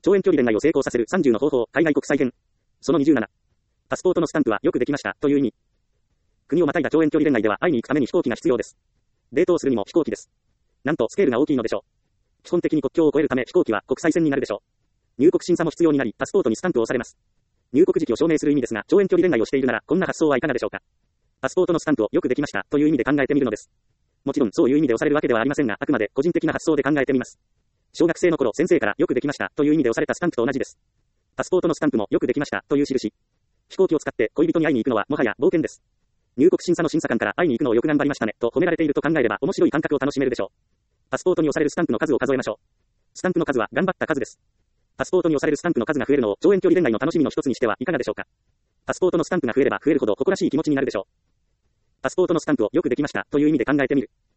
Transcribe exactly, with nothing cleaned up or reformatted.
長遠距離恋愛を成功させるさんじゅうの方法、海外国際編。そのにじゅうなな。パスポートのスタンプはよくできました、という意味。国をまたいだ長遠距離恋愛では会いに行くために飛行機が必要です。デートをするにも飛行機です。なんとスケールが大きいのでしょう。基本的に国境を越えるため飛行機は国際線になるでしょう。入国審査も必要になり、パスポートにスタンプを押されます。入国時期を証明する意味ですが、長遠距離恋愛をしているなら、こんな発想はいかがでしょうか。パスポートのスタンプをよくできました、という意味で考えてみるのです。もちろんそういう意味で押されるわけではありませんが、あくまで個人的な発想で考えてみます。小学生の頃先生からよくできました、という意味で押されたスタンプと同じです。パスポートのスタンプもよくできました、という印。飛行機を使って恋人に会いに行くのはもはや冒険です。入国審査の審査官から会いに行くのをよく頑張りましたね、と褒められていると考えれば面白い感覚を楽しめるでしょう。パスポートに押されるスタンプの数を数えましょう。スタンプの数は頑張った数です。パスポートに押されるスタンプの数が増えるのを長遠距離恋愛の楽しみの一つにしてはいかがでしょうか。パスポートのスタンプが増えれば増えるほど誇らしい気持ちになるでしょう。パスポートのスタンプをよくできましたという意味で考えてみる。